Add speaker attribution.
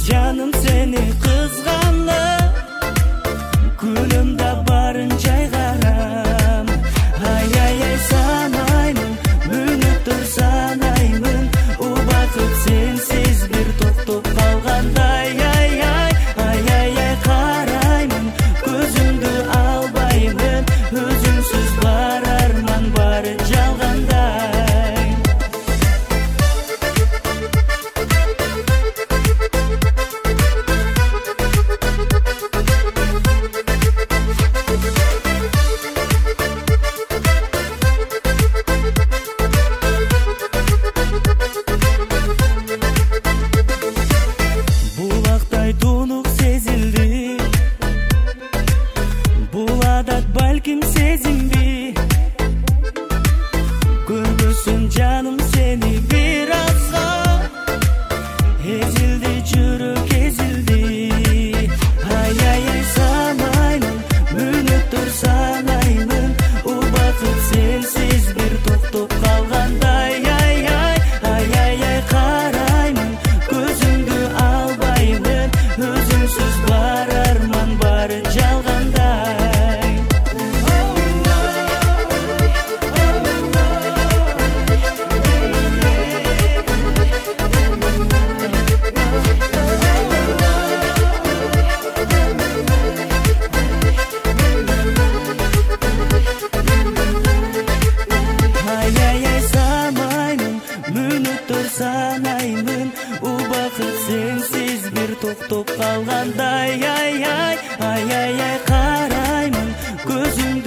Speaker 1: жаным сени кызганды, күнүмдө барын жайгарам. Ай-ай-ай санаймын, мүнөттөр санаймын, убакыт сенсиз бир токтоп калгандай. Ай-ай, ай-ай-ай караймын, көзүмдү албаймын, өзүңсүз бар арман бары жалгандай. Булактай тунук сезилди, бул адат балким сезимби, көргөсүм жаным сени бир азга, эзилди жүрөк эзилди. Ай-ай-ай санаймын, мүнөттөр санаймын, убакыт сенсиз бир токтоп калгандай. Ай-ай, ай-ай-ай караймын, көзүңдү албаймын, өзүңсүз бар арман бары жалгандай. Ай-ай-ай санаймын, мүнөттөр санаймын, убакыт сенсиз бир токтоп калгандай. Ай-ай, ай-ай-ай караймын, көзүңдү